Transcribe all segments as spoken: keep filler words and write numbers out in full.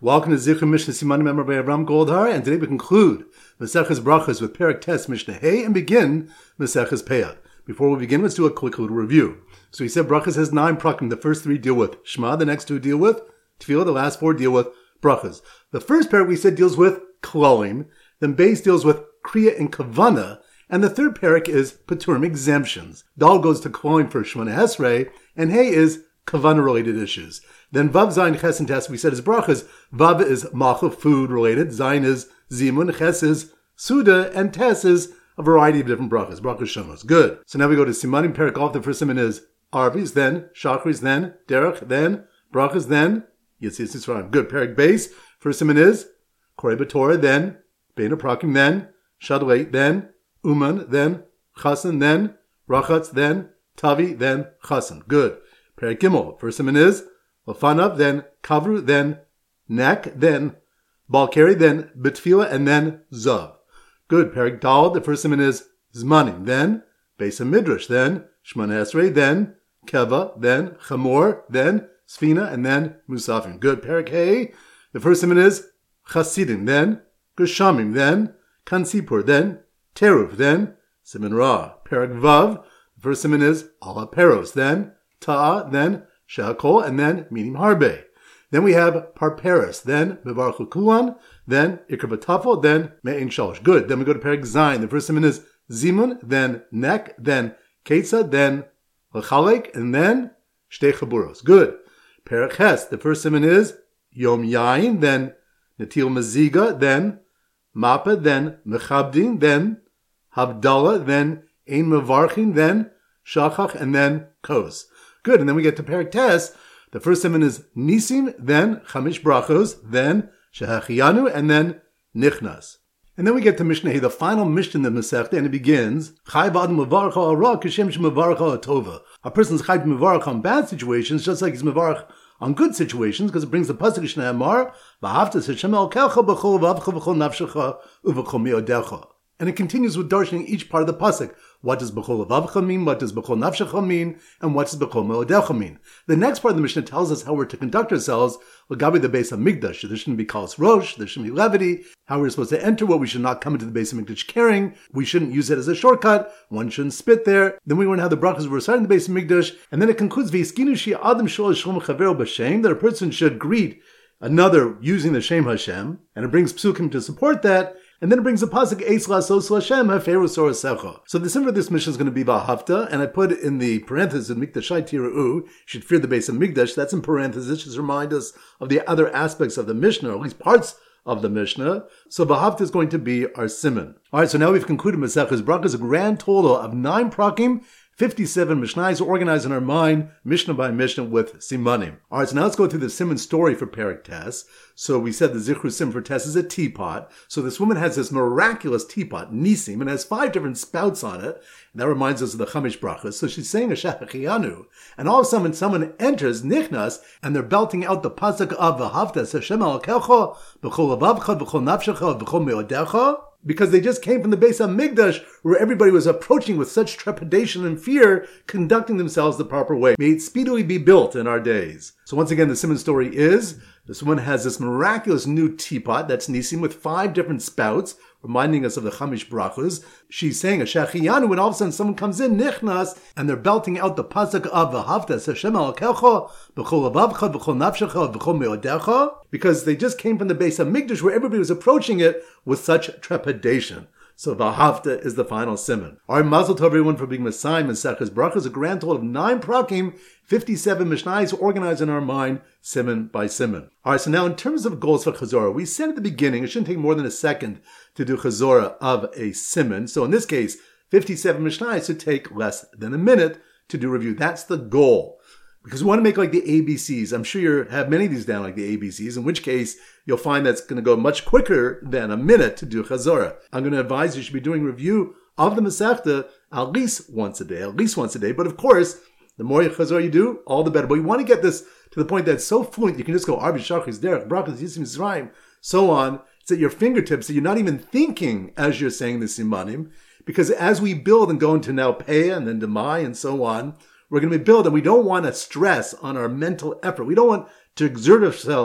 Welcome to Zichron Mishnah Simanim member by Avram Goldhar, and today we conclude Maseches Brachos with Perek Tes Mishnah Hey and begin Maseches Peah. Before we begin, let's do a quick little review. So he said Brachos has nine prakim. The first three deal with Shema, the next two deal with Tefillah, the last four deal with Brachos. The first parak we said deals with Klolim, then Beis deals with Kriya and Kavana, and the third parak is Paturim exemptions. Dal goes to Klolim for Shemona Esrei, and Hey is Kavana-related issues. Then Vav, Zayin, Ches, and Tes, we said is brachas. Vav is Malcha, food-related. Zayin is Zimun. Ches is Suda. And Tes is a variety of different brachas. Brachas Shemos. Good. So now we go to Simanim Perek Aleph. The first siman is Arvis, then Shachris, then Derech, then brachas, then Yitzis Yisrael. Good. Perek Beis. First siman is Korei B'Torah, then Bein Prakim, then Shadleit, then Uman, then Chasen, then Rachatz, then Tavi, then Chasen. Good. Perek Gimel. First siman is Lafanav, then Kavru, then Nek, then Balkari, then Betfila, and then Zav. Good. Perek Daled, the first siman is Zmanim, then Beis Midrash, then Shemona Esrei, then Keva, then Chamor, then Sfina, and then Musafim. Good. Perek Hey, the first siman is Chasidim, then Geshamim, then Kansipur, then Teruf, then Siman Ra. Perek Vav, the first siman is Ala Peros, then Ta'a, then Shehakol, and then Minim Harbe. Then we have Parperis, then Mevarchu Kulan, then Ikar B'Tafel, then Me'in Shalosh. Good. Then we go to Perek Zayin. The first siman is Zimun, then Nek, then Ketza, then Lechalek, and then Shtei Chaburos. Good. Perek Ches. The first siman is Yom Yain, then Natil Maziga, then Mappa, then Mechabdin, then Havdalah, then Ein Mevarchin, then Shachach, and then Kos. Good, and then we get to Perek Tes. The first siman is Nisim, then Chamish Brachos, then Shehachianu, and then Nichnas. And then we get to Mishnah Hey, the final Mishnah in the Masechta, and it begins, Chai v'adam mevarach ha'ara kishem shemevarach ha'atova. A person's chai to mevarach on bad situations, just like he's mevarach on good situations, because it brings the pasuk Shnei Amar, v'ahavta Hashem elkecha b'chol v'avcha b'chol nafshecha u'v'chol me'odecha. And it continues with darshaning each part of the pasuk. What does b'chol avavcha mean? What does b'chol nafshecha mean? And what does b'chol me'odecha mean? The next part of the Mishnah tells us how we're to conduct ourselves l'gabi the Beis Hamikdash. There shouldn't be kalas rosh. There shouldn't be levity. How we're supposed to enter. What we should not come into the Beis Hamikdash carrying. We shouldn't use it as a shortcut. One shouldn't spit there. Then we learn how the brachas were recited in the Beis Hamikdash. And then it concludes v'yiskinu shi adam shol shalom chavero b'shem, that a person should greet another using the Shem Hashem. And it brings psukim to support that. And then it brings the pasuk Eis Lasos Lashem Haferu Sorasecha. So the symbol of this mission is going to be Vahafta, and I put it in the parenthesis in Mikdashai Tira'u. You should fear the base of Mikdash. That's in parenthesis, just to remind us of the other aspects of the Mishnah, or at least parts of the Mishnah. So Vahafta is going to be our simon. All right, so now we've concluded Maseches Brachos, a grand total of nine prakim, fifty-seven Mishnahs organized in our mind, Mishnah by Mishnah with Simanim. All right, so now let's go through the Siman story for Perek Tes. So we said the Zichru Sim for Tes is a teapot. So this woman has this miraculous teapot, Nisim, and has five different spouts on it. And that reminds us of the Chamish Brachas. So she's saying a Shehachianu. And all of a sudden, someone enters, Nichnas, and they're belting out the pasuk of V'havta, Hashem Elkecha, B'chol avavcha, B'chol nafshecha, B'chol me'odecha. Because they just came from the Beis Hamikdash, where everybody was approaching with such trepidation and fear, conducting themselves the proper way. May it speedily be built in our days. So once again, the Siman story is, this woman has this miraculous new teapot, that's Nisim, with five different spouts, reminding us of the Chamish Brachos. She's saying a Shechiyanu, when all of a sudden someone comes in, Nichnas, and they're belting out the pasuk of V'havta, Hashem Elkecha, B'chol avavcha, B'chol nafshecha, B'chol me'odecha, because they just came from the Beis Hamikdash, where everybody was approaching it with such trepidation. So V'havta is the final siman. All right, mazel tov everyone for being Messiah, Maseches Brachos, a grand total of nine prakim, fifty-seven Mishnahs organized in our mind, siman by siman. All right, so now in terms of goals for Chazorah, we said at the beginning, it shouldn't take more than a second to do Chazorah of a siman. So in this case, fifty-seven Mishnahs should take less than a minute to do review. That's the goal. Because we want to make like the A B Cs. I'm sure you have many of these down like the A B Cs, in which case you'll find that's going to go much quicker than a minute to do Chazorah. I'm going to advise you should be doing review of the Masechta at least once a day, at least once a day. But of course, the more Chazorah you do, all the better. But you want to get this to the point that it's so fluent, you can just go Arbi Shachris, Derech, Brachos, Yisim, Yisraim, so on. It's at your fingertips, so you're not even thinking as you're saying the Simanim. Because as we build and go into now Peah and then Demai and so on, we're going to be built, and we don't want to stress on our mental effort. We don't want to exert ourselves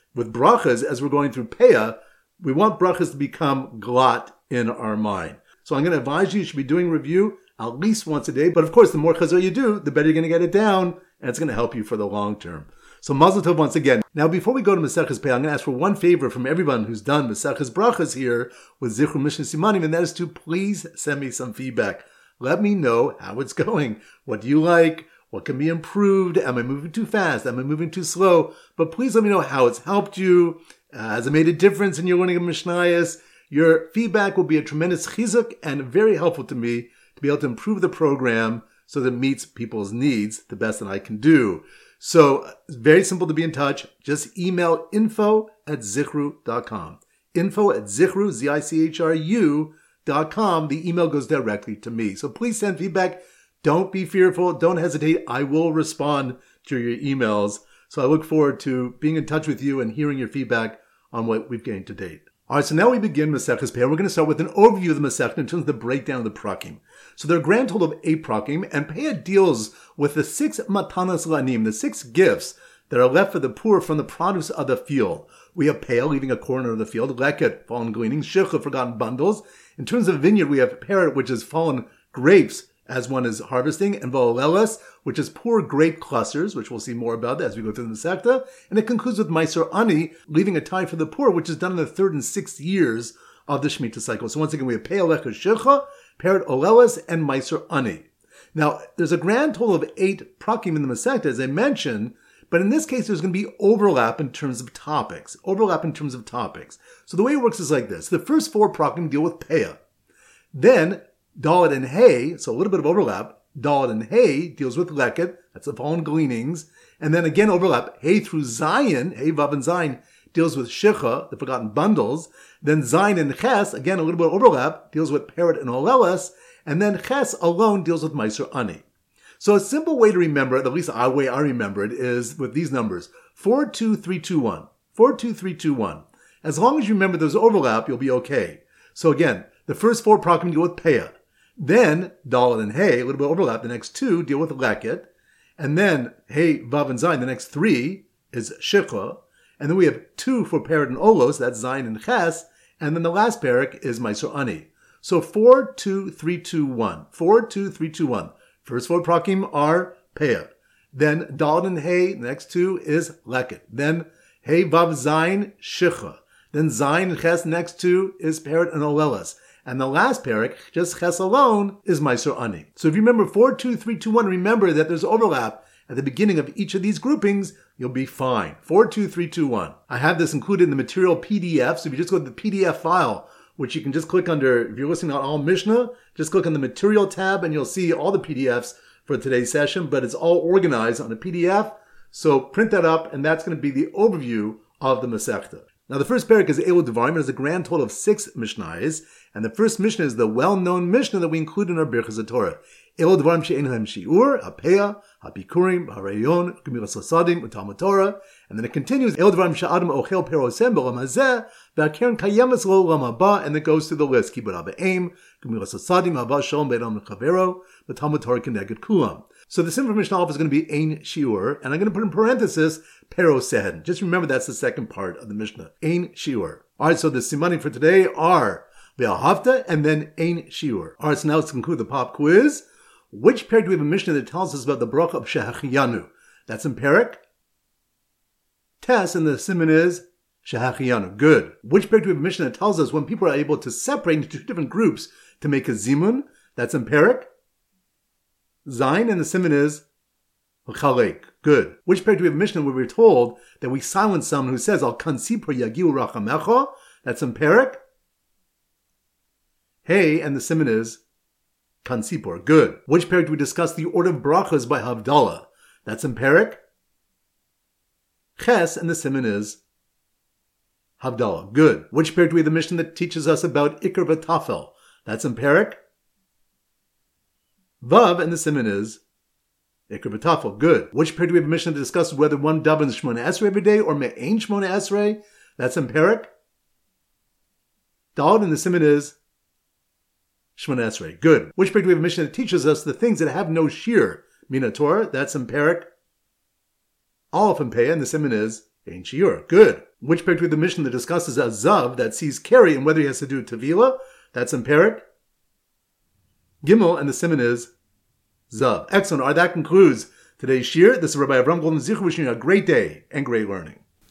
with brachas, as we're going through Peah, we want brachas to become glot in our mind. So I'm going to advise you, you should be doing review at least once a day. But of course, the more chazor you do, the better you're going to get it down, and it's going to help you for the long term. So Mazel Tov once again. Now, before we go to Maseches Peah, I'm going to ask for one favor from everyone who's done Maseches Brachas here with Zichru Mishnah Simanim, and that is to please send me some feedback. Let me know how it's going. What do you like? What can be improved? Am I moving too fast? Am I moving too slow? But please let me know how it's helped you. Uh, has it made a difference in your learning of Mishnayos? Your feedback will be a tremendous chizuk and very helpful to me to be able to improve the program so that it meets people's needs the best that I can do. So it's very simple to be in touch. Just email info at zichru dot com. Info at zichru, Z I C H R U dot com. The email goes directly to me. So please send feedback. Don't be fearful. Don't hesitate. I will respond to your emails. So I look forward to being in touch with you and hearing your feedback on what we've gained to date. All right, so now we begin Maseches Peah. We're going to start with an overview of the Masechta in terms of the breakdown of the prakim. So there are a grand total of eight prakim, and Peah deals with the six matanas lanim, the six gifts that are left for the poor from the produce of the field. We have Peah, leaving a corner of the field, Leket, fallen gleanings, Shecha, forgotten bundles. In terms of vineyard, we have Peret, which is fallen grapes, as one is harvesting, and Va'oleles, which is poor grape clusters, which we'll see more about as we go through the Masechta. And it concludes with Meiser Ani, leaving a tithe for the poor, which is done in the third and sixth years of the Shemitah cycle. So once again, we have Peah, Leket, Shecha, Peret, Oleles, and Meiser Ani. Now, there's a grand total of eight prakim in the Masechta, as I mentioned, but in this case, there's going to be overlap in terms of topics. Overlap in terms of topics. So the way it works is like this. The first four prakim deal with Peah. Then, Dalet and Hay, so a little bit of overlap. Dalet and Hay deals with Leket, that's the fallen gleanings. And then again overlap. Hay through Zion, Hay, Vav, and Zion, deals with Shecha, the forgotten bundles. Then Zion and Ches, again a little bit of overlap, deals with Peret and Oleles. And then Ches alone deals with Meiser Ani. So a simple way to remember it, at least the way I remember it, is with these numbers. four, two, three, two, one. four, two, three, two, one. As long as you remember those overlap, you'll be okay. So again, the first four prakim deal with Peah. Then, Dalet and Hay, a little bit of overlap. The next two deal with Leket. And then, Hay, Vav, and Zion, the next three is Shecha. And then we have two for Peret and Olos, that's Zion and Ches. And then the last parak is Meiser Ani. So four, two, three, two, one. four, two, three, two, one. First four prakim are Peah. Then, Dalet and Hay, the next two is Leket. Then, Hay, Vav, Zion, Shecha. Then Zion and Ches, the next two is Peret and Oleles. And the last parak, just Ches alone, is Meiser Ani. So if you remember four, two, three, two, one, remember that there's overlap at the beginning of each of these groupings, you'll be fine. four, two, three, two, one. I have this included in the material P D F, so if you just go to the P D F file, which you can just click under, if you're listening on All Mishnah, just click on the material tab and you'll see all the P D Fs for today's session, but it's all organized on a P D F. So print that up, and that's going to be the overview of the Masechta. Now, the first parak is Elu Devarim. It has a grand total of six Mishnayos. And the first Mishnah is the well-known Mishnah that we include in our Birchas Torah. Elu Devarim she'ein lahem shi'ur, haPeah, haBikurim, haRayon, Gemilas Hasadim, uTalmud Torah. And then it continues, Elu Devarim she'adam ochel perosem b'olam hazeh, v'akeren kayemes lo olam haba, and it goes through the list. Kibud ha'be'em, Gemilas Hasadim, haba shalom be'edam l'chavero, v'Talmud Torah keneged kulam. So this information is going to be Ein Shiur, and I'm going to put in parenthesis, Perosehen. Just remember that's the second part of the Mishnah. Ein Shiur. Alright, so the simanim for today are Be'ahavta and then Ein Shiur. Alright, so now let's conclude the pop quiz. Which parak do we have a Mishnah that tells us about the bracha of Shehachiyanu? That's in parak Tes, and the siman is Shehachiyanu. Good. Which parak do we have a Mishnah that tells us when people are able to separate into two different groups to make a zimun? That's in parak Zayin, and the siman is Chalek. Good. Which parak do we have a Mishnah where we're told that we silence someone who says, Al kansipur yagiu rachamecha? That's in parak Hey, and the siman is Kansipur. Good. Which parak do we discuss the order of brachas by Havdalah? That's in parak Ches, and the siman is Havdalah. Good. Which parak do we have the Mishnah that teaches us about Ikar v'Tafel? That's in parak Vav, and the siman is Ikar v'Tafel. Good. Which parak do we have a Mishnah to discuss whether one davens Shmona Esrei every day or Me'ein Shmona Esrei? That's in parak Daled, and the siman is Shmona Esrei. Good. Which parak do we have a Mishnah that teaches us the things that have no shear? Mina Torah. That's in parak Aleph and Peah, and the siman is Ein Shiur. Good. Which Perek of the Mishnah that discusses a Zav that sees Keri and whether he has to do Tevila? That's in Perek Gimel, and the simon is Zav. Excellent. All right, that concludes today's shir. This is Rabbi Avram Golden Zichu wishing you a great day and great learning.